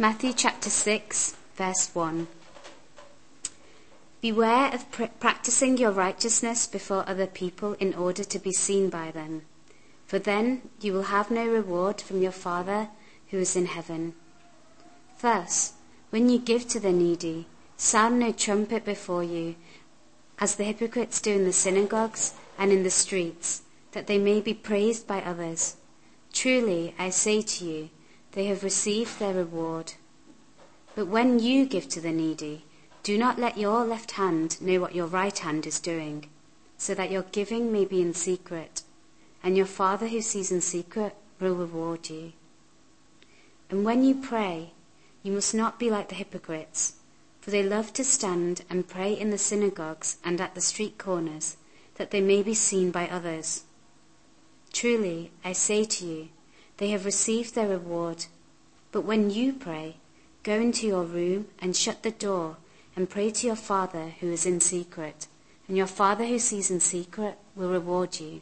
Matthew chapter 6, verse 1. Beware of practicing your righteousness before other people in order to be seen by them, for then you will have no reward from your Father who is in heaven. Thus, when you give to the needy, sound no trumpet before you, as the hypocrites do in the synagogues and in the streets, that they may be praised by others. Truly, I say to you, they have received their reward. But when you give to the needy, do not let your left hand know what your right hand is doing, so that your giving may be in secret, and your Father who sees in secret will reward you. And when you pray, you must not be like the hypocrites, for they love to stand and pray in the synagogues and at the street corners, that they may be seen by others. Truly, I say to you, they have received their reward. But when you pray, go into your room and shut the door and pray to your Father who is in secret, and your Father who sees in secret will reward you.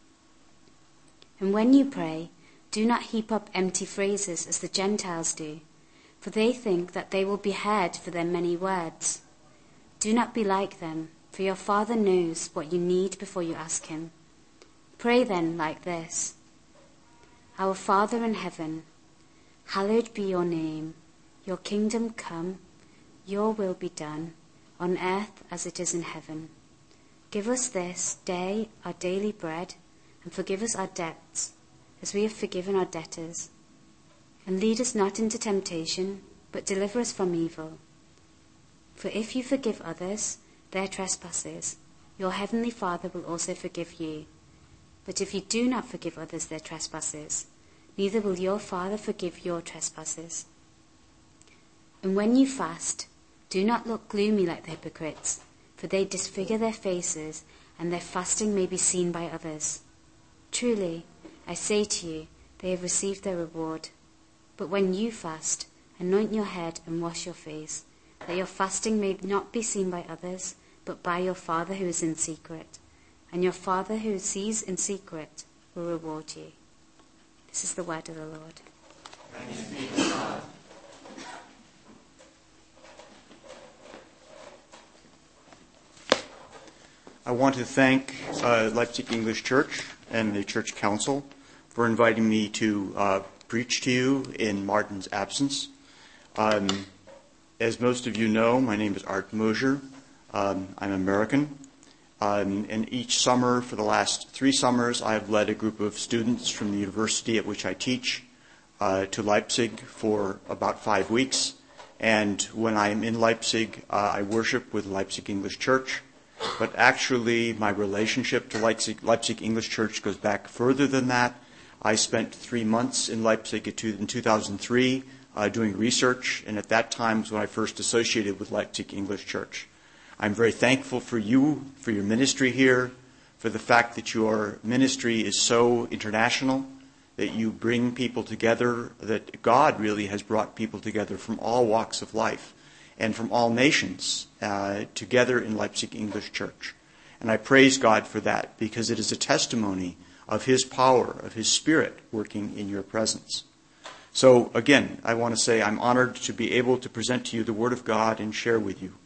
And when you pray, do not heap up empty phrases as the Gentiles do, for they think that they will be heard for their many words. Do not be like them, for your Father knows what you need before you ask him. Pray then like this: Our Father in heaven, hallowed be your name. Your kingdom come, your will be done, on earth as it is in heaven. Give us this day our daily bread, and forgive us our debts, as we have forgiven our debtors. And lead us not into temptation, but deliver us from evil. For if you forgive others their trespasses, your heavenly Father will also forgive you. But if you do not forgive others their trespasses, neither will your Father forgive your trespasses. And when you fast, do not look gloomy like the hypocrites, for they disfigure their faces, and their fasting may be seen by others. Truly, I say to you, they have received their reward. But when you fast, anoint your head and wash your face, that your fasting may not be seen by others, but by your Father who is in secret. And your Father who sees in secret will reward you. This is the word of the Lord. Thanks be to God. I want to thank Leipzig English Church and the Church Council for inviting me to preach to you in Martin's absence. As most of you know, my name is Art Mosier. I'm American. And each summer, for the last 3 summers, I have led a group of students from the university at which I teach to Leipzig for about 5 weeks. And when I am in Leipzig, I worship with Leipzig English Church. But actually, my relationship to Leipzig English Church goes back further than that. I spent 3 months in Leipzig in 2003 doing research, and at that time was when I first associated with Leipzig English Church. I'm very thankful for you, for your ministry here, for the fact that your ministry is so international, that you bring people together, that God really has brought people together from all walks of life and from all nations together in Leipzig English Church. And I praise God for that, because it is a testimony of His power, of His Spirit working in your presence. So again, I want to say I'm honored to be able to present to you the Word of God and share with you.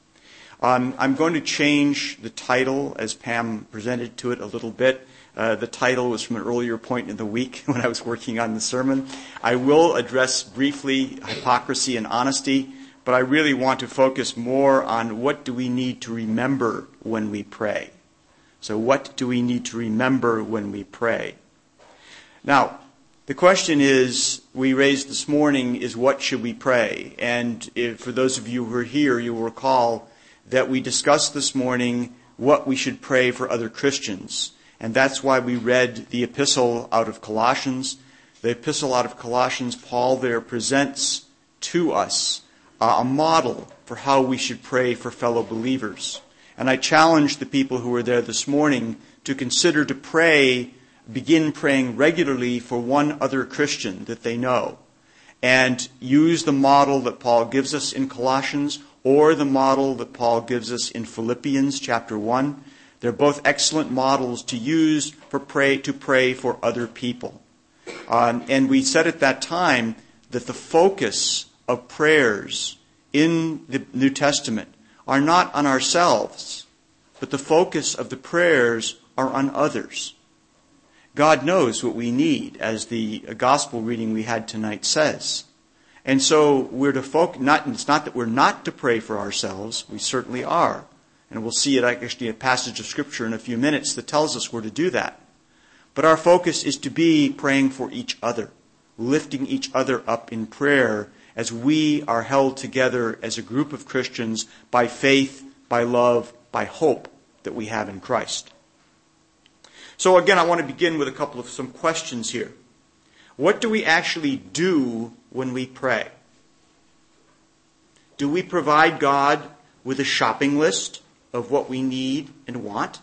I'm going to change the title as Pam presented to it a little bit. The title was from an earlier point in the week when I was working on the sermon. I will address briefly hypocrisy and honesty, but I really want to focus more on what do we need to remember when we pray. So what do we need to remember when we pray? Now, the question we raised this morning is, what should we pray? And for those of you who are here, you will recall that we discussed this morning what we should pray for other Christians. And that's why we read the epistle out of Colossians. The epistle out of Colossians, Paul there presents to us a model for how we should pray for fellow believers. And I challenge the people who were there this morning to consider to begin praying regularly for one other Christian that they know, and use the model that Paul gives us in Colossians, or the model that Paul gives us in Philippians chapter 1. They're both excellent models to use to pray for other people. And we said at that time that the focus of prayers in the New Testament are not on ourselves, but the focus of the prayers are on others. God knows what we need, as the gospel reading we had tonight says. And so we're to focus, it's not that we're not to pray for ourselves, we certainly are. And we'll see it actually in a passage of Scripture in a few minutes that tells us we're to do that. But our focus is to be praying for each other, lifting each other up in prayer as we are held together as a group of Christians by faith, by love, by hope that we have in Christ. So again, I want to begin with some questions here. What do we actually do when we pray? Do we provide God with a shopping list of what we need and want?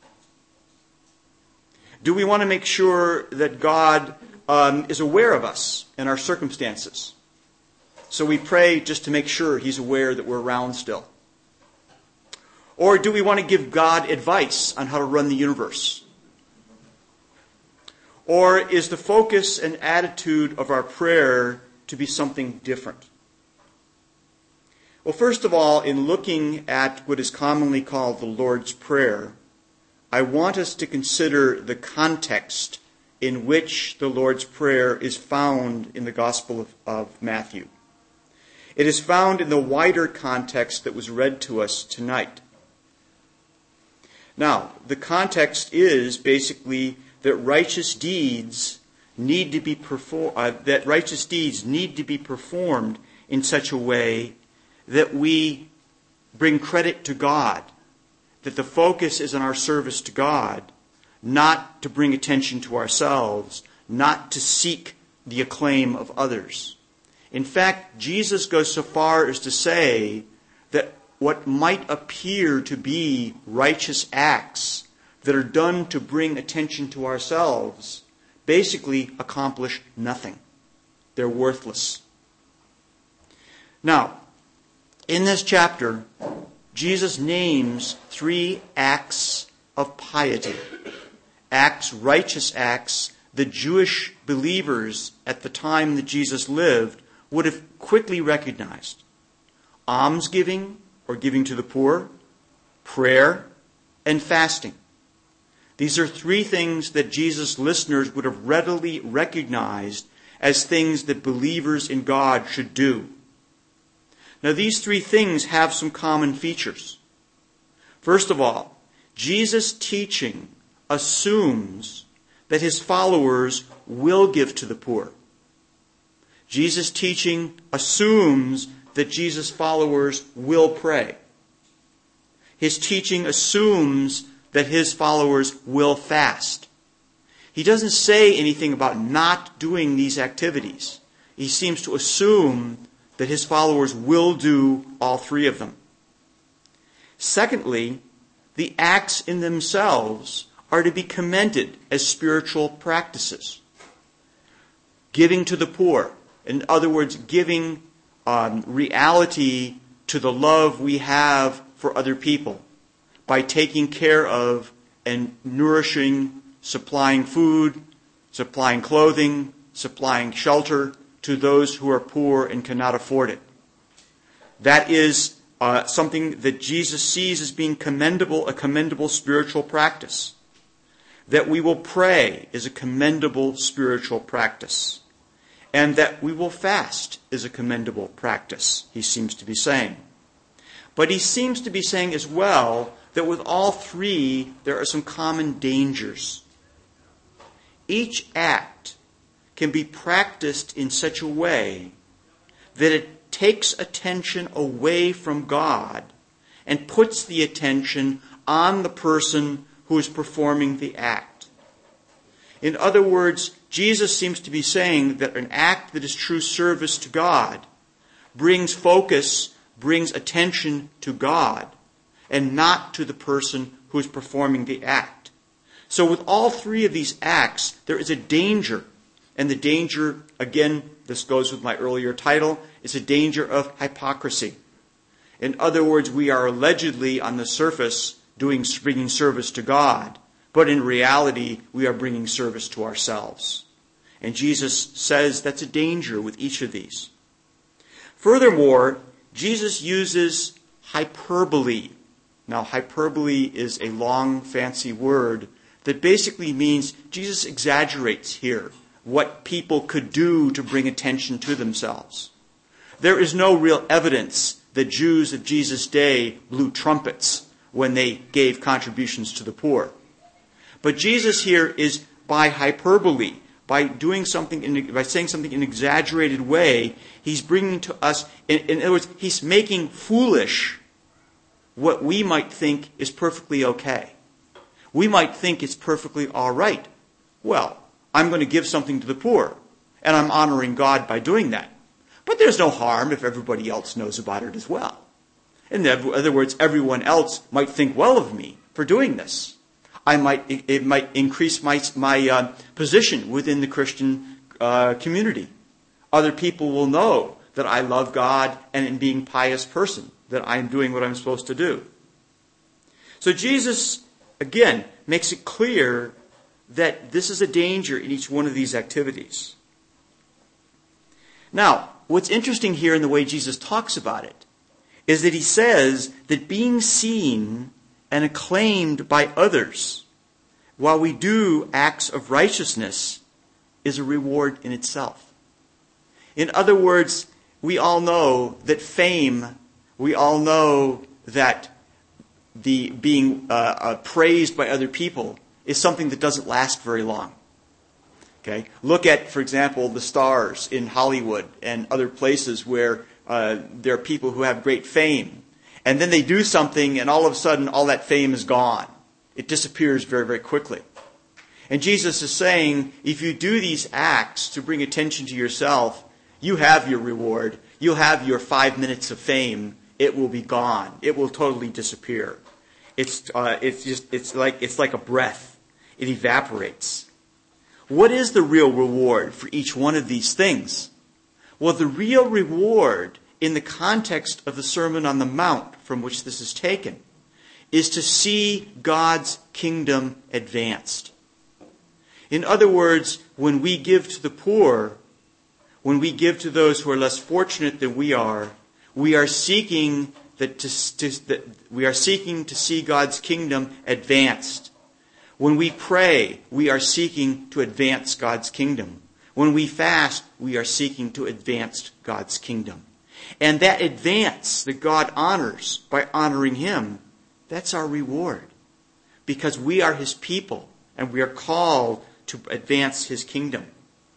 Do we want to make sure that God is aware of us and our circumstances? So we pray just to make sure He's aware that we're around still. Or do we want to give God advice on how to run the universe? Or is the focus and attitude of our prayer to be something different? Well, first of all, in looking at what is commonly called the Lord's Prayer, I want us to consider the context in which the Lord's Prayer is found in the Gospel of Matthew. It is found in the wider context that was read to us tonight. Now, the context is basically that righteous deeds need to be performed in such a way that we bring credit to God, that the focus is on our service to God, not to bring attention to ourselves, not to seek the acclaim of others. In fact, Jesus goes so far as to say that what might appear to be righteous acts that are done to bring attention to ourselves basically accomplish nothing. They're worthless. Now, in this chapter, Jesus names 3 acts of piety. Acts, righteous acts, the Jewish believers at the time that Jesus lived would have quickly recognized. Almsgiving, or giving to the poor, prayer, and fasting. These are 3 things that Jesus' listeners would have readily recognized as things that believers in God should do. Now, these 3 things have some common features. First of all, Jesus' teaching assumes that His followers will give to the poor. Jesus' teaching assumes that Jesus' followers will pray. His teaching assumes that His followers will fast. He doesn't say anything about not doing these activities. He seems to assume that His followers will do all 3 of them. Secondly, the acts in themselves are to be commended as spiritual practices. Giving to the poor, in other words, giving reality to the love we have for other people by taking care of and nourishing, supplying food, supplying clothing, supplying shelter to those who are poor and cannot afford it. That is something that Jesus sees as being commendable, a commendable spiritual practice. That we will pray is a commendable spiritual practice. And that we will fast is a commendable practice, he seems to be saying. But he seems to be saying as well that with all 3, there are some common dangers. Each act can be practiced in such a way that it takes attention away from God and puts the attention on the person who is performing the act. In other words, Jesus seems to be saying that an act that is true service to God brings focus, brings attention to God, and not to the person who is performing the act. So with all 3 of these acts, there is a danger. And the danger, again, this goes with my earlier title, is a danger of hypocrisy. In other words, we are allegedly on the surface bringing service to God, but in reality, we are bringing service to ourselves. And Jesus says that's a danger with each of these. Furthermore, Jesus uses hyperbole. Now, hyperbole is a long, fancy word that basically means Jesus exaggerates here what people could do to bring attention to themselves. There is no real evidence that Jews of Jesus' day blew trumpets when they gave contributions to the poor. But Jesus here is, by hyperbole, by saying something in an exaggerated way, he's bringing to us, in other words, he's making foolish what we might think is perfectly okay. We might think it's perfectly all right. Well, I'm going to give something to the poor, and I'm honoring God by doing that. But there's no harm if everybody else knows about it as well. In other words, everyone else might think well of me for doing this. It might increase my position within the Christian community. Other people will know that I love God and in being a pious person, that I'm doing what I'm supposed to do. So Jesus, again, makes it clear that this is a danger in each one of these activities. Now, what's interesting here in the way Jesus talks about it is that he says that being seen and acclaimed by others while we do acts of righteousness is a reward in itself. In other words, we all know that fame, we all know that the being praised by other people is something that doesn't last very long. Okay? Look at, for example, the stars in Hollywood and other places where there are people who have great fame. And then they do something and all of a sudden all that fame is gone. It disappears very, very quickly. And Jesus is saying, if you do these acts to bring attention to yourself, you have your reward. You'll have your 5 minutes of fame. It will be gone. It will totally disappear. It's like a breath. It evaporates. What is the real reward for each one of these things? Well, the real reward in the context of the Sermon on the Mount from which this is taken is to see God's kingdom advanced. In other words, when we give to the poor, when we give to those who are less fortunate than we are seeking to see God's kingdom advanced. When we pray, we are seeking to advance God's kingdom. When we fast, we are seeking to advance God's kingdom. And that advance that God honors by honoring Him, that's our reward. Because we are His people and we are called to advance His kingdom.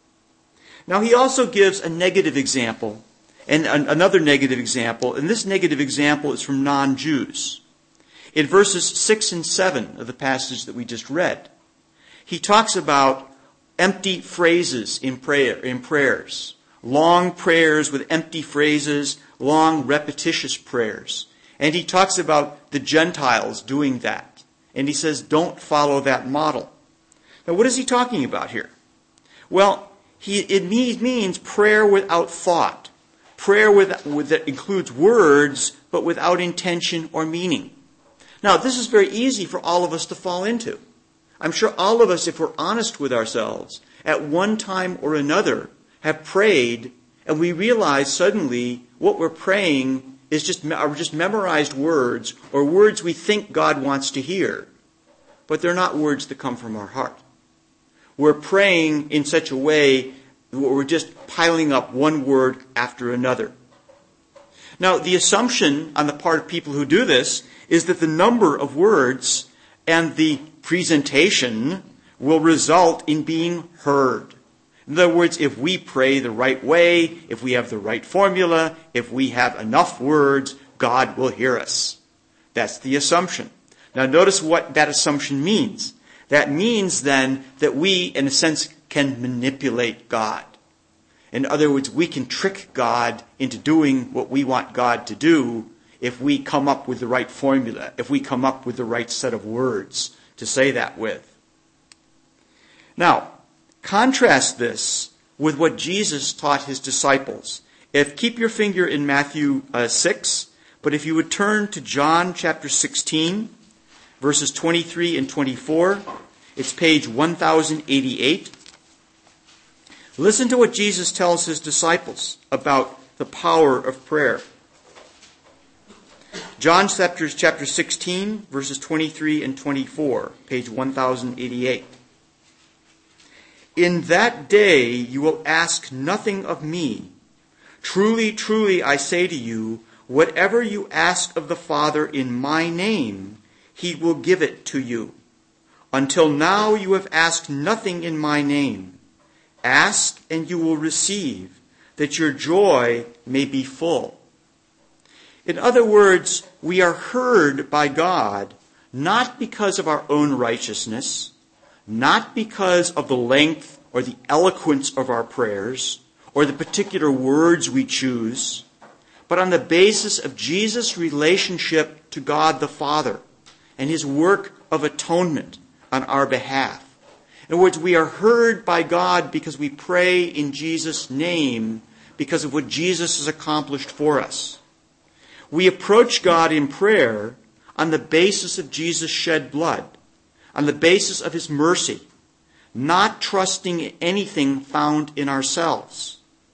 Now He also gives a negative example and another negative example. And this negative example is from non-Jews. In verses 6 and 7 of the passage that we just read, he talks about empty phrases in prayers. Long prayers with empty phrases, long repetitious prayers. And he talks about the Gentiles doing that. And he says, don't follow that model. Now, what is he talking about here? Well, it means prayer without thought. Prayer that includes words, but without intention or meaning. Now, this is very easy for all of us to fall into. I'm sure all of us, if we're honest with ourselves, at one time or another have prayed, and we realize suddenly what we're praying is just memorized words, or words we think God wants to hear. But they're not words that come from our heart. We're praying in such a way that we're just piling up one word after another. Now, the assumption on the part of people who do this is that the number of words and the presentation will result in being heard. In other words, if we pray the right way, if we have the right formula, if we have enough words, God will hear us. That's the assumption. Now notice what that assumption means. That means then that we, in a sense, can manipulate God. In other words, we can trick God into doing what we want God to do if we come up with the right formula, if we come up with the right set of words to say that with. Now, contrast this with what Jesus taught his disciples. Keep your finger in Matthew 6, but if you would turn to John chapter 16, verses 23 and 24, it's page 1088. Listen to what Jesus tells his disciples about the power of prayer. John chapter 16, verses 23 and 24, page 1088. In that day you will ask nothing of me. Truly, truly, I say to you, whatever you ask of the Father in my name, he will give it to you. Until now you have asked nothing in my name. Ask and you will receive, that your joy may be full. In other words, we are heard by God not because of our own righteousness, not because of the length or the eloquence of our prayers, or the particular words we choose, but on the basis of Jesus' relationship to God the Father and his work of atonement on our behalf. In other words, we are heard by God because we pray in Jesus' name because of what Jesus has accomplished for us. We approach God in prayer on the basis of Jesus' shed blood, on the basis of his mercy, not trusting anything found in ourselves.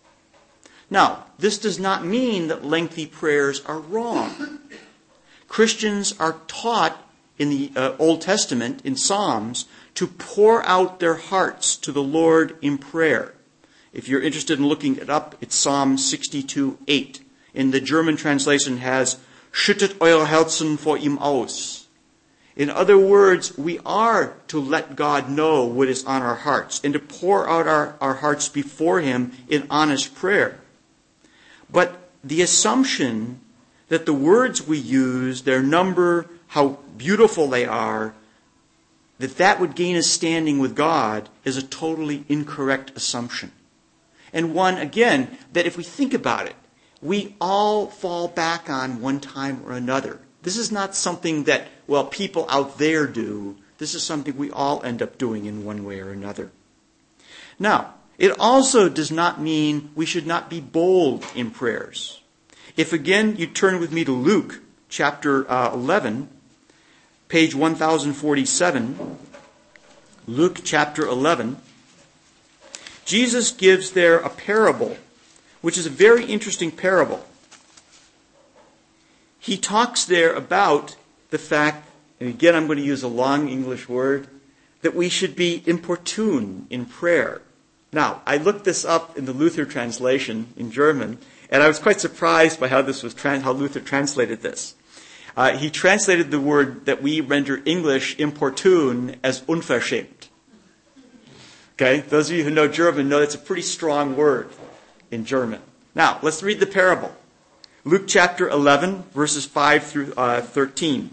Now, this does not mean that lengthy prayers are wrong. Christians are taught in the Old Testament, in Psalms, to pour out their hearts to the Lord in prayer. If you're interested in looking it up, it's Psalm 62:8. In the German translation has, Schüttet euer Herzen vor ihm aus. In other words, we are to let God know what is on our hearts and to pour out our hearts before him in honest prayer. But the assumption that the words we use, their number, how beautiful they are, that would gain a standing with God is a totally incorrect assumption. And one, again, that if we think about it, we all fall back on one time or another. This is not something that, people out there do. This is something we all end up doing in one way or another. Now, it also does not mean we should not be bold in prayers. If again you turn with me to Luke chapter 11, page 1047, Luke chapter 11, Jesus gives there a parable, which is a very interesting parable. He talks there about the fact, and again I'm going to use a long English word, that we should be importune in prayer. Now, I looked this up in the Luther translation in German, and I was quite surprised by how how Luther translated this. He translated the word that we render English importune as unverschämt. Okay, those of you who know German know that's a pretty strong word in German. Now, let's read the parable. Luke chapter 11, verses 5 through 13.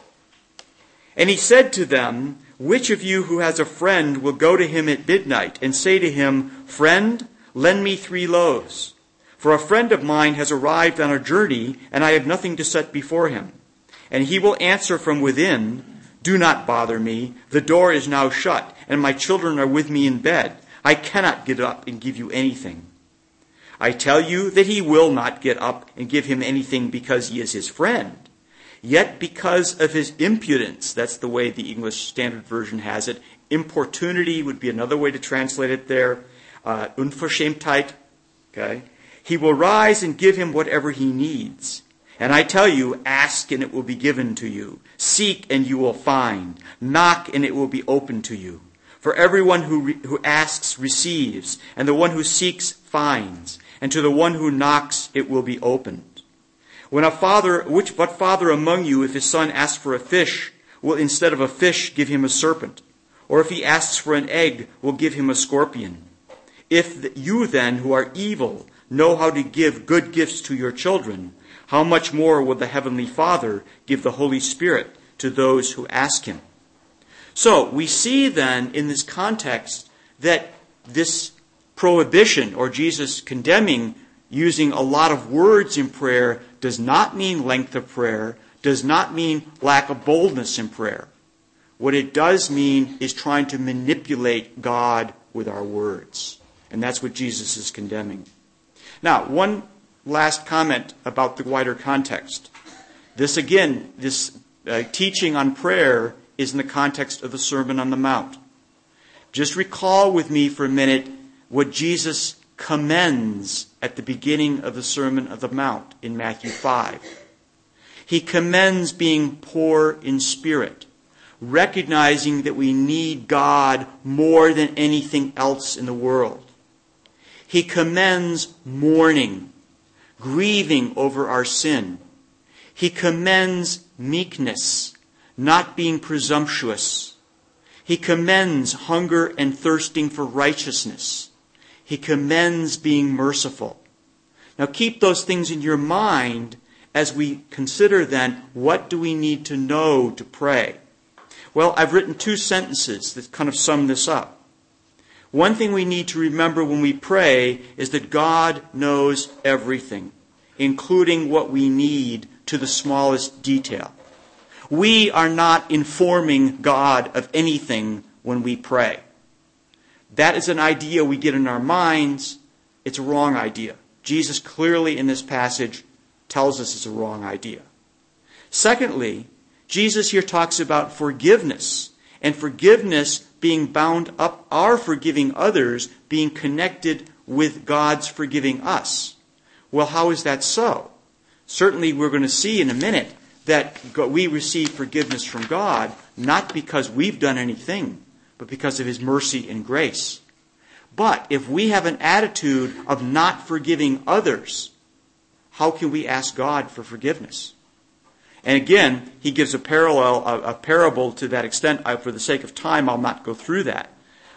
And he said to them, which of you who has a friend will go to him at midnight and say to him, Friend, lend me 3 loaves, for a friend of mine has arrived on a journey, and I have nothing to set before him. And he will answer from within, Do not bother me, the door is now shut, and my children are with me in bed. I cannot get up and give you anything. I tell you that he will not get up and give him anything because he is his friend. Yet because of his impudence, that's the way the English Standard Version has it. Importunity would be another way to translate it there. Unverschämtheit. Okay. He will rise and give him whatever he needs. And I tell you, ask and it will be given to you. Seek and you will find. Knock and it will be opened to you. For everyone who asks receives, and the one who seeks finds, and to the one who knocks it will be opened. What father among you, if his son asks for a fish, will instead of a fish give him a serpent? Or if he asks for an egg, will give him a scorpion? If you then, who are evil, know how to give good gifts to your children, how much more will the Heavenly Father give the Holy Spirit to those who ask him? So we see then in this context that this prohibition, or Jesus condemning using a lot of words in prayer, does not mean length of prayer, does not mean lack of boldness in prayer. What it does mean is trying to manipulate God with our words. And that's what Jesus is condemning. Now, one last comment about the wider context. This teaching on prayer is in the context of the Sermon on the Mount. Just recall with me for a minute what Jesus commends at the beginning of the Sermon on the Mount in Matthew 5. He commends being poor in spirit, recognizing that we need God more than anything else in the world. He commends mourning, grieving over our sin. He commends meekness, not being presumptuous. He commends hunger and thirsting for righteousness. He commends being merciful. Now keep those things in your mind as we consider then, what do we need to know to pray? Well, I've written 2 sentences that kind of sum this up. One thing we need to remember when we pray is that God knows everything, including what we need to the smallest detail. We are not informing God of anything when we pray. That is an idea we get in our minds. It's a wrong idea. Jesus clearly in this passage tells us it's a wrong idea. Secondly, Jesus here talks about forgiveness, and forgiveness being bound up, our forgiving others being connected with God's forgiving us. Well, how is that so? Certainly we're going to see in a minute that we receive forgiveness from God, not because we've done anything, but because of His mercy and grace. But if we have an attitude of not forgiving others, how can we ask God for forgiveness? And again, he gives a parable to that extent. For the sake of time, I'll not go through that.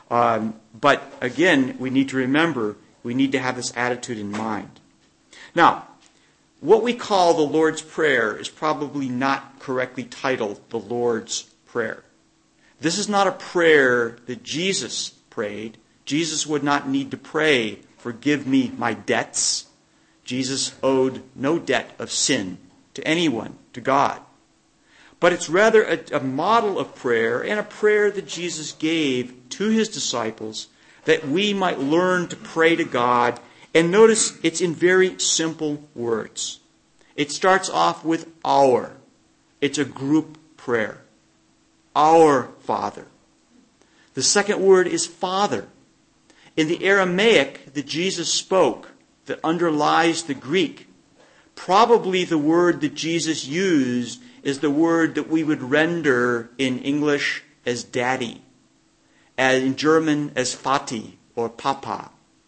But again, we need to remember, we need to have this attitude in mind. Now, what we call the Lord's Prayer is probably not correctly titled the Lord's Prayer. This is not a prayer that Jesus prayed. Jesus would not need to pray, "Forgive me my debts." Jesus owed no debt of sin to anyone, to God. But it's rather a model of prayer, and a prayer that Jesus gave to His disciples that we might learn to pray to God. And notice it's in very simple words. It starts off with our. It's a group prayer. Our Father. The second word is Father. In the Aramaic that Jesus spoke, that underlies the Greek, probably the word that Jesus used is the word that we would render in English as daddy, and in German as Vati or Papa.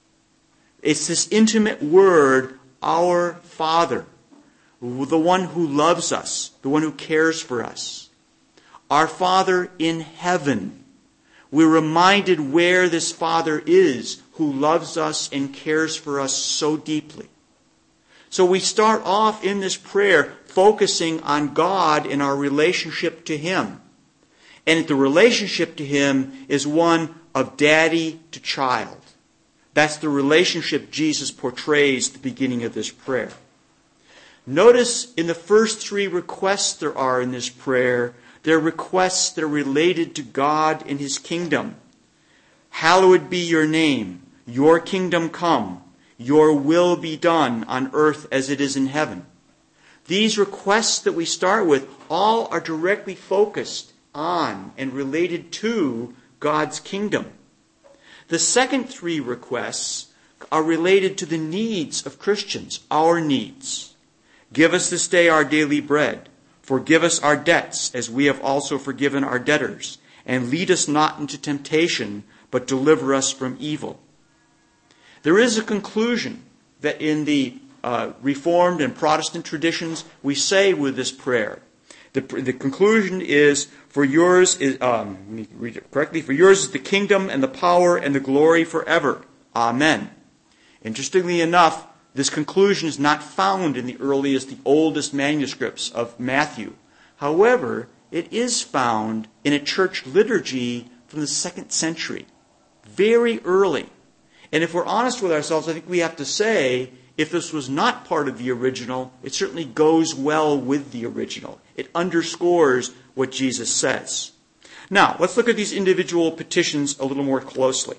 It's this intimate word, our Father, the one who loves us, the one who cares for us. Our Father in heaven. We're reminded where this Father is, who loves us and cares for us so deeply. So we start off in this prayer focusing on God and our relationship to Him. And the relationship to Him is one of daddy to child. That's the relationship Jesus portrays at the beginning of this prayer. Notice in the first 3 requests there are in this prayer, they're requests that are related to God and His kingdom. Hallowed be your name. Your kingdom come. Your will be done on earth as it is in heaven. These requests that we start with all are directly focused on and related to God's kingdom. The second 3 requests are related to the needs of Christians, our needs. Give us this day our daily bread. Forgive us our debts, as we have also forgiven our debtors. And lead us not into temptation, but deliver us from evil. There is a conclusion that in the Reformed and Protestant traditions we say with this prayer. The conclusion is, for yours is, let me read it correctly, for yours is the kingdom and the power and the glory forever. Amen. Interestingly enough, this conclusion is not found in the oldest manuscripts of Matthew. However, it is found in a church liturgy from the 2nd century, very early. And if we're honest with ourselves, I think we have to say, if this was not part of the original, it certainly goes well with the original. It underscores what Jesus says. Now, let's look at these individual petitions a little more closely.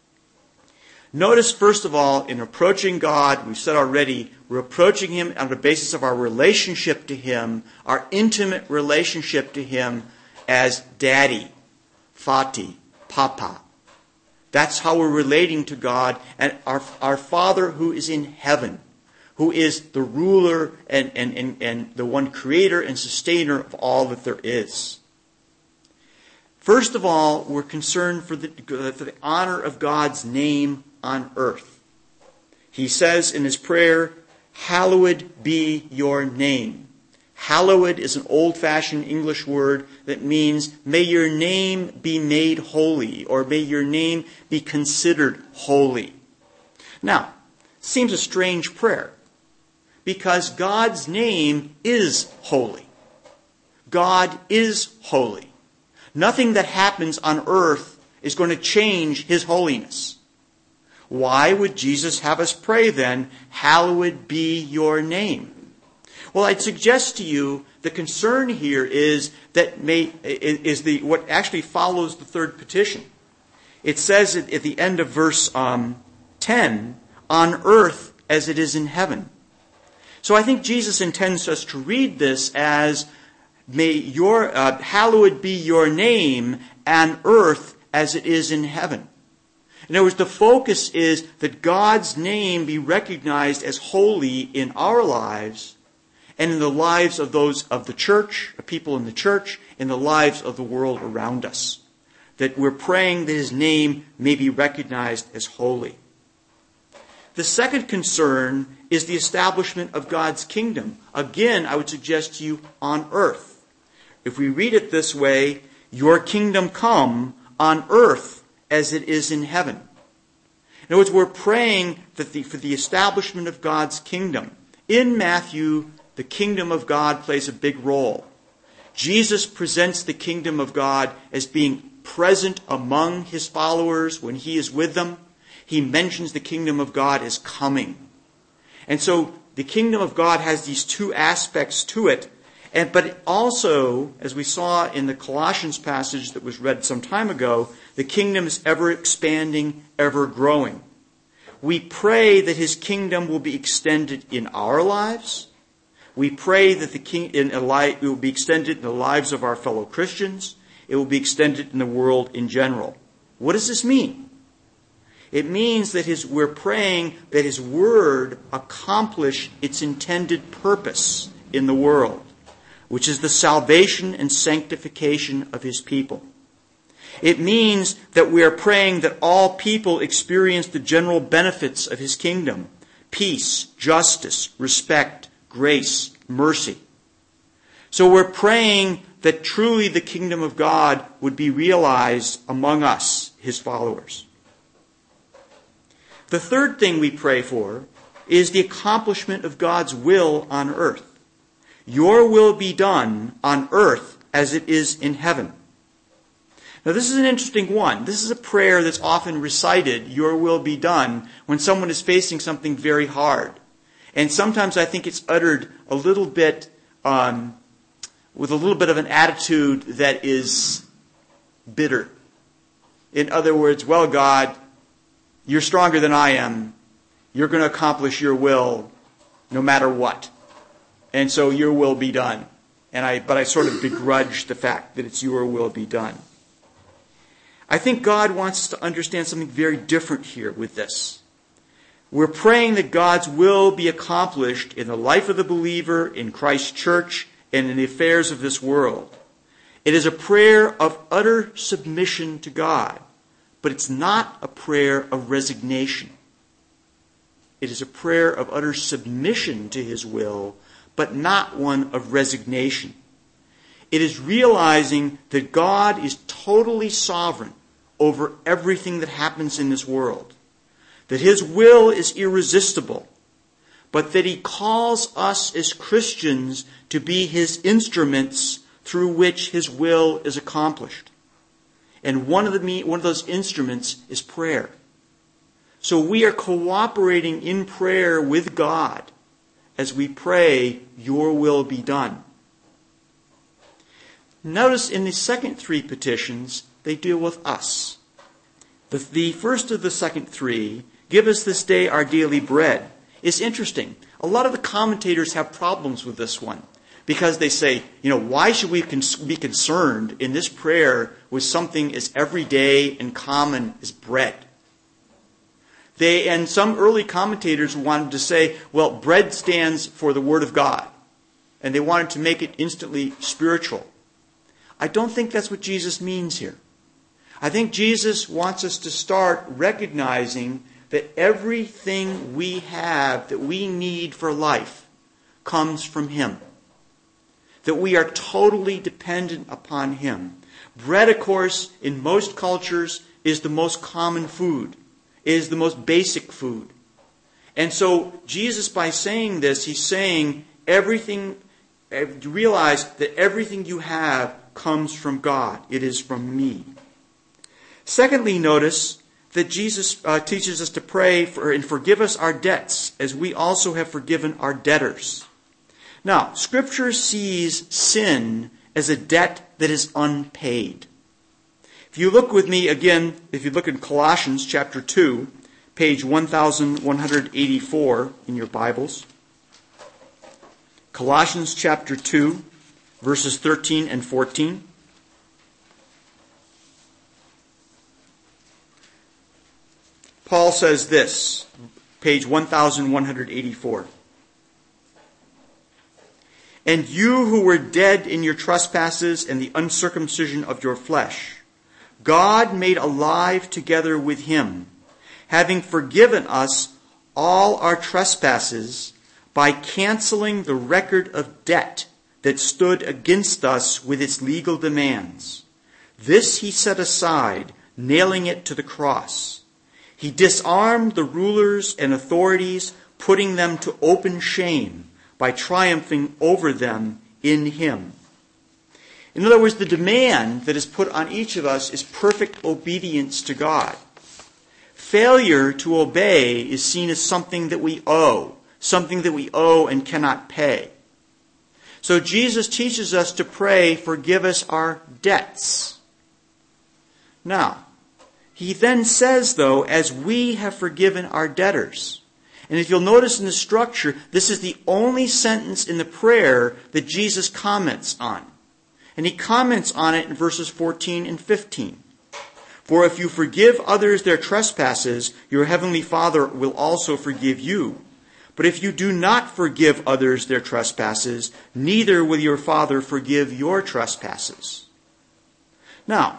Notice, first of all, in approaching God, we've said already, we're approaching Him on the basis of our relationship to Him, our intimate relationship to Him as Daddy, Fati, Papa. That's how we're relating to God and our Father who is in heaven, who is the ruler and the one creator and sustainer of all that there is. First of all, we're concerned for the honor of God's name on earth. He says in his prayer, "Hallowed be your name." Hallowed is an old-fashioned English word that means, may your name be made holy, or may your name be considered holy. Now, seems a strange prayer, because God's name is holy. God is holy. Nothing that happens on earth is going to change his holiness. Why would Jesus have us pray then, "Hallowed be your name"? Well, I'd suggest to you the concern here is what actually follows the third petition. It says at the end of verse 10, "on earth as it is in heaven." So I think Jesus intends us to read this as, "May your hallowed be your name on earth as it is in heaven." In other words, the focus is that God's name be recognized as holy in our lives and in the lives of those of the church, people in the church, in the lives of the world around us. That we're praying that his name may be recognized as holy. The second concern is the establishment of God's kingdom. Again, I would suggest to you, on earth. If we read it this way, "Your kingdom come on earth as it is in heaven." In other words, we're praying that for the establishment of God's kingdom. In Matthew, the kingdom of God plays a big role. Jesus presents the kingdom of God as being present among his followers when he is with them. He mentions the kingdom of God as coming. And so the kingdom of God has these two aspects to it. But it also, as we saw in the Colossians passage that was read some time ago, the kingdom is ever expanding, ever growing. We pray that his kingdom will be extended in our lives. We pray that it will be extended in the lives of our fellow Christians. It will be extended in the world in general. What does this mean? It means that we're praying that his word accomplish its intended purpose in the world, which is the salvation and sanctification of his people. It means that we are praying that all people experience the general benefits of his kingdom: peace, justice, respect, grace, mercy. So we're praying that truly the kingdom of God would be realized among us, his followers. The third thing we pray for is the accomplishment of God's will on earth. Your will be done on earth as it is in heaven. Now this is an interesting one. This is a prayer that's often recited, "Your will be done," when someone is facing something very hard. And sometimes I think it's uttered a little bit, with a little bit of an attitude that is bitter. In other words, "Well, God, you're stronger than I am. You're going to accomplish your will no matter what. And so your will be done." But I sort of begrudge the fact that it's your will be done. I think God wants us to understand something very different here with this. We're praying that God's will be accomplished in the life of the believer, in Christ's church, and in the affairs of this world. It is a prayer of utter submission to God, but it's not a prayer of resignation. It is a prayer of utter submission to his will, but not one of resignation. It is realizing that God is totally sovereign over everything that happens in this world, that his will is irresistible, but that he calls us as Christians to be his instruments through which his will is accomplished. And one of those instruments is prayer. So we are cooperating in prayer with God as we pray, "Your will be done." Notice in the second three petitions, they deal with us. The first of the second three, "Give us this day our daily bread," is interesting. A lot of the commentators have problems with this one. because they say, why should we be concerned in this prayer with something as everyday and common as bread? And some early commentators wanted to say, well, bread stands for the Word of God. And they wanted to make it instantly spiritual. I don't think that's what Jesus means here. I think Jesus wants us to start recognizing that everything we have that we need for life comes from Him. That we are totally dependent upon Him. Bread, of course, in most cultures is the most common food. It is the most basic food. And so Jesus, by saying this, He's saying realize that everything you have comes from God. It is from me. Secondly, notice that Jesus teaches us to pray for and forgive us our debts as we also have forgiven our debtors. Now, Scripture sees sin as a debt that is unpaid. If you look with me again, if you look in Colossians chapter 2, page 1184 in your Bibles. Colossians chapter 2, verses 13 and 14. Paul says this, page 1184. And you who were dead in your trespasses and the uncircumcision of your flesh, God made alive together with Him, having forgiven us all our trespasses by canceling the record of debt that stood against us with its legal demands. This He set aside, nailing it to the cross. He disarmed the rulers and authorities, putting them to open shame by triumphing over them in Him. In other words, the demand that is put on each of us is perfect obedience to God. Failure to obey is seen as something that we owe and cannot pay. So Jesus teaches us to pray, forgive us our debts. Now, He then says, though, as we have forgiven our debtors. And if you'll notice in the structure, this is the only sentence in the prayer that Jesus comments on. And He comments on it in verses 14 and 15. For if you forgive others their trespasses, your heavenly Father will also forgive you. But if you do not forgive others their trespasses, neither will your Father forgive your trespasses. Now,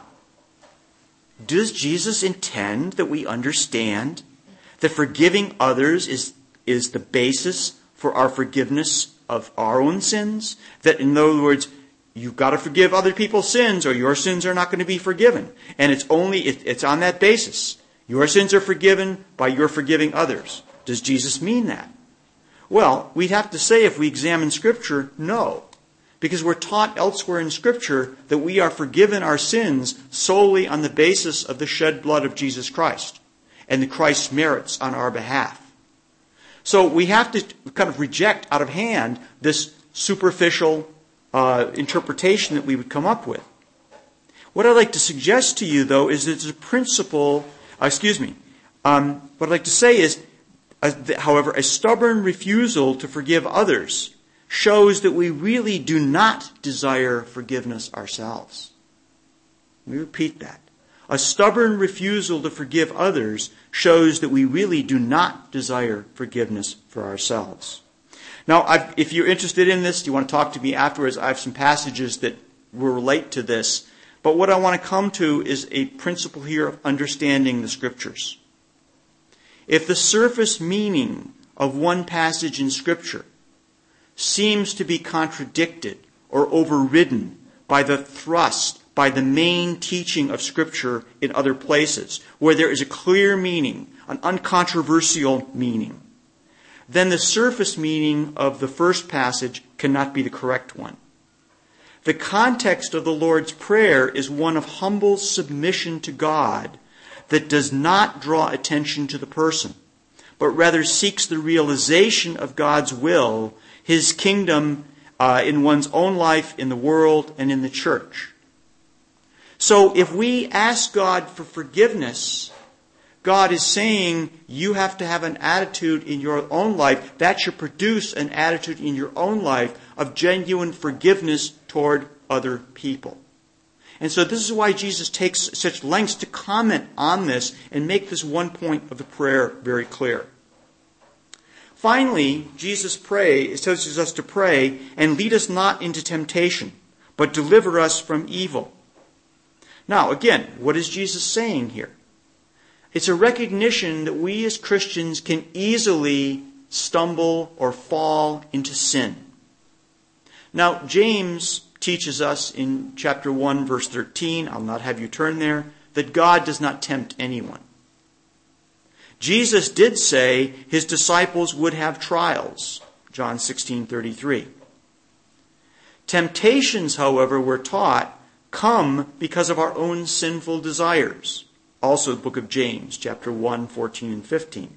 does Jesus intend that we understand that forgiving others is the basis for our forgiveness of our own sins? That, in other words, you've got to forgive other people's sins or your sins are not going to be forgiven. And it's on that basis. Your sins are forgiven by your forgiving others. Does Jesus mean that? Well, we'd have to say, if we examine Scripture, no. Because we're taught elsewhere in Scripture that we are forgiven our sins solely on the basis of the shed blood of Jesus Christ and the Christ's merits on our behalf. So we have to kind of reject out of hand this superficial interpretation that we would come up with. What I'd like to suggest to you, though, is that there's a principle, what I'd like to say is, however, a stubborn refusal to forgive others shows that we really do not desire forgiveness ourselves. Let me repeat that. A stubborn refusal to forgive others shows that we really do not desire forgiveness for ourselves. Now, if you're interested in this, you want to talk to me afterwards, I have some passages that will relate to this. But what I want to come to is a principle here of understanding the Scriptures. If the surface meaning of one passage in Scripture seems to be contradicted or overridden by the thrust, by the main teaching of Scripture in other places, where there is a clear meaning, an uncontroversial meaning, then the surface meaning of the first passage cannot be the correct one. The context of the Lord's Prayer is one of humble submission to God that does not draw attention to the person, but rather seeks the realization of God's will, His kingdom in one's own life, in the world, and in the church. So if we ask God for forgiveness, God is saying you have to have an attitude in your own life that should produce an attitude in your own life of genuine forgiveness toward other people. And so this is why Jesus takes such lengths to comment on this and make this one point of the prayer very clear. Finally, Jesus tells us to pray, and lead us not into temptation, but deliver us from evil. Now, again, what is Jesus saying here? It's a recognition that we as Christians can easily stumble or fall into sin. Now, James teaches us in chapter 1, verse 13, I'll not have you turn there, that God does not tempt anyone. Jesus did say his disciples would have trials, John 16:33. Temptations, however, we're taught, come because of our own sinful desires. Also the book of James, chapter 1, 14 and 15.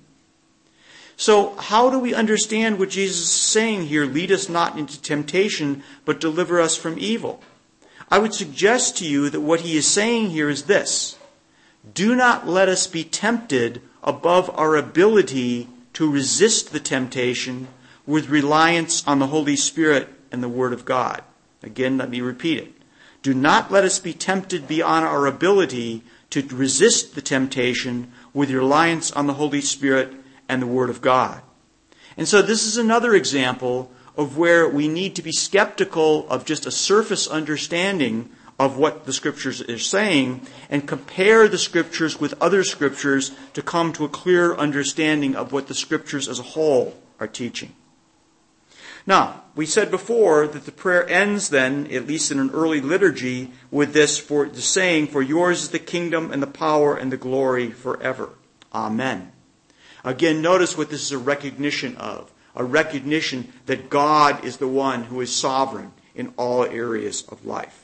So how do we understand what Jesus is saying here? Lead us not into temptation, but deliver us from evil. I would suggest to you that what he is saying here is this. Do not let us be tempted above our ability to resist the temptation with reliance on the Holy Spirit and the Word of God. Again, let me repeat it. Do not let us be tempted beyond our ability to resist the temptation with reliance on the Holy Spirit and the Word of God. And so this is another example of where we need to be skeptical of just a surface understanding of what the Scriptures are saying and compare the Scriptures with other Scriptures to come to a clear understanding of what the Scriptures as a whole are teaching. Now, we said before that the prayer ends then, at least in an early liturgy, with this for the saying, "For yours is the kingdom and the power and the glory forever. Amen." Again, notice what this is a recognition of. A recognition that God is the one who is sovereign in all areas of life.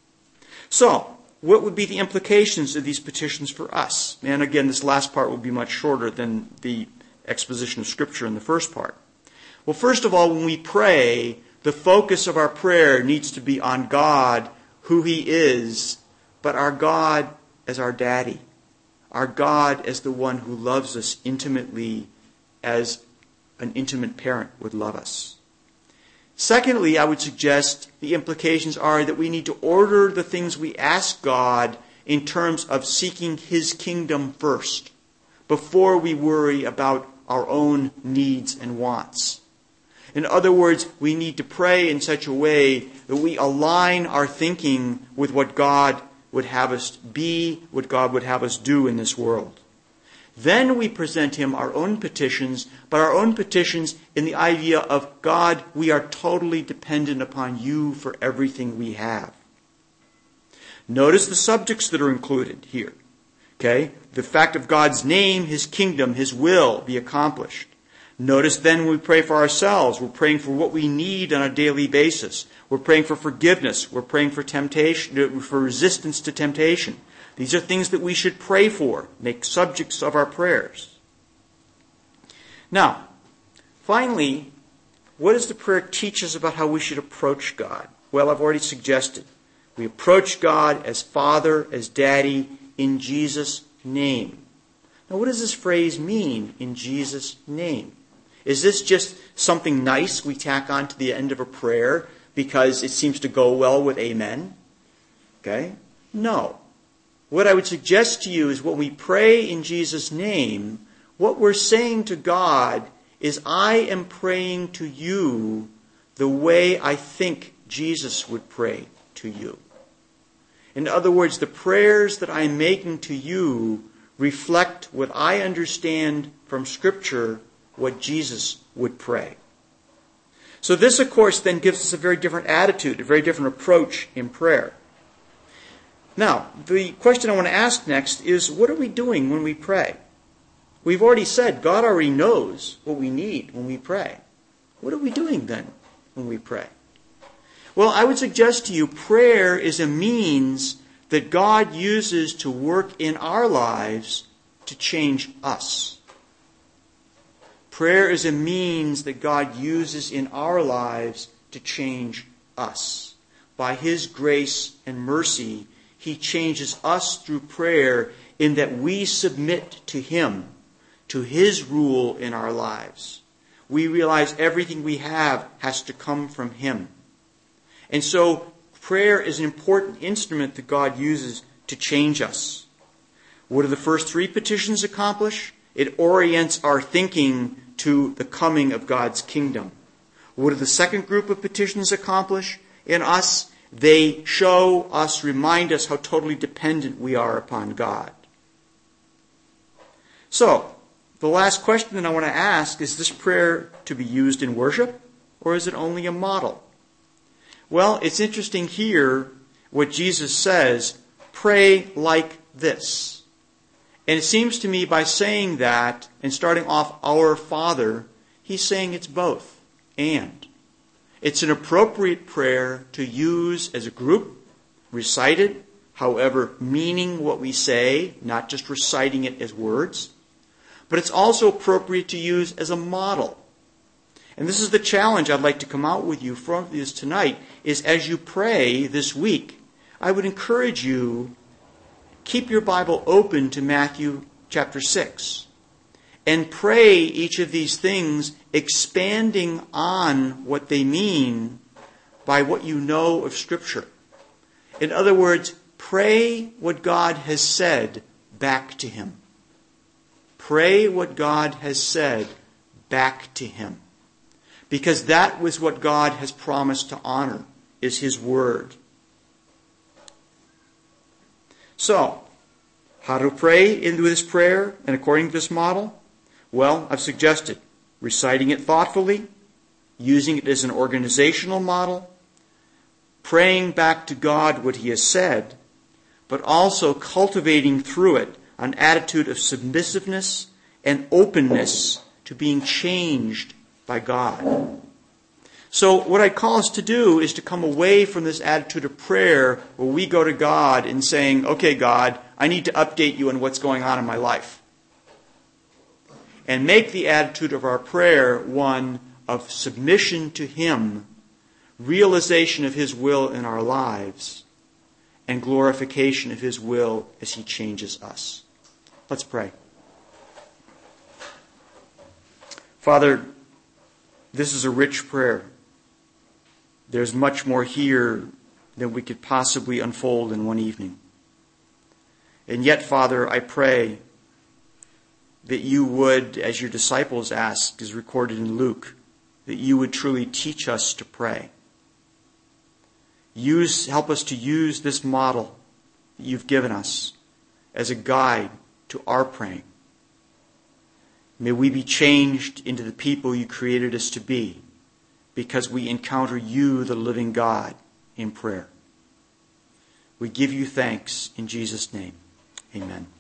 So, what would be the implications of these petitions for us? And again, this last part will be much shorter than the exposition of Scripture in the first part. Well, first of all, when we pray, the focus of our prayer needs to be on God, who He is, but our God as our daddy. Our God as the one who loves us intimately as an intimate parent would love us. Secondly, I would suggest the implications are that we need to order the things we ask God in terms of seeking His kingdom first, before we worry about our own needs and wants. In other words, we need to pray in such a way that we align our thinking with what God would have us be, what God would have us do in this world. Then we present Him our own petitions, but our own petitions in the idea of, God, we are totally dependent upon You for everything we have. Notice the subjects that are included here. Okay? The fact of God's name, His kingdom, His will be accomplished. Notice then when we pray for ourselves, we're praying for what we need on a daily basis. We're praying for forgiveness. We're praying for temptation, for resistance to temptation. These are things that we should pray for, make subjects of our prayers. Now, finally, what does the prayer teach us about how we should approach God? Well, I've already suggested. We approach God as Father, as Daddy, in Jesus' name. Now, what does this phrase mean, in Jesus' name? Is this just something nice we tack on to the end of a prayer because it seems to go well with amen? Okay? No. What I would suggest to you is when we pray in Jesus' name, what we're saying to God is, I am praying to You the way I think Jesus would pray to You. In other words, the prayers that I'm making to You reflect what I understand from Scripture, what Jesus would pray. So this, of course, then gives us a very different attitude, a very different approach in prayer. Now, the question I want to ask next is, what are we doing when we pray? We've already said God already knows what we need when we pray. What are we doing then when we pray? Well, I would suggest to you prayer is a means that God uses to work in our lives to change us. Prayer is a means that God uses in our lives to change us. By His grace and mercy, He changes us through prayer in that we submit to Him, to His rule in our lives. We realize everything we have has to come from Him. And so prayer is an important instrument that God uses to change us. What do the first three petitions accomplish? It orients our thinking to the coming of God's kingdom. What do the second group of petitions accomplish in us? They show us, remind us how totally dependent we are upon God. So, the last question that I want to ask, is this prayer to be used in worship, or is it only a model? Well, it's interesting here what Jesus says, pray like this. And it seems to me by saying that, and starting off our Father, he's saying it's both, and. It's an appropriate prayer to use as a group, recited, however, meaning what we say, not just reciting it as words. But it's also appropriate to use as a model. And this is the challenge I'd like to come out with you from this tonight, is as you pray this week, I would encourage you, keep your Bible open to Matthew chapter 6. And pray each of these things, expanding on what they mean by what you know of Scripture. In other words, pray what God has said back to Him. Pray what God has said back to Him. Because that was what God has promised to honor, is His Word. So, how to pray into this prayer and according to this model? Well, I've suggested reciting it thoughtfully, using it as an organizational model, praying back to God what He has said, but also cultivating through it an attitude of submissiveness and openness to being changed by God. So what I call us to do is to come away from this attitude of prayer where we go to God and saying, okay, God, I need to update you on what's going on in my life. And make the attitude of our prayer one of submission to Him, realization of His will in our lives, and glorification of His will as He changes us. Let's pray. Father, this is a rich prayer. There's much more here than we could possibly unfold in one evening. And yet, Father, I pray that you would, as your disciples asked, as recorded in Luke, that you would truly teach us to pray. Help us to use this model that you've given us as a guide to our praying. May we be changed into the people you created us to be, because we encounter you, the living God, in prayer. We give you thanks in Jesus' name. Amen.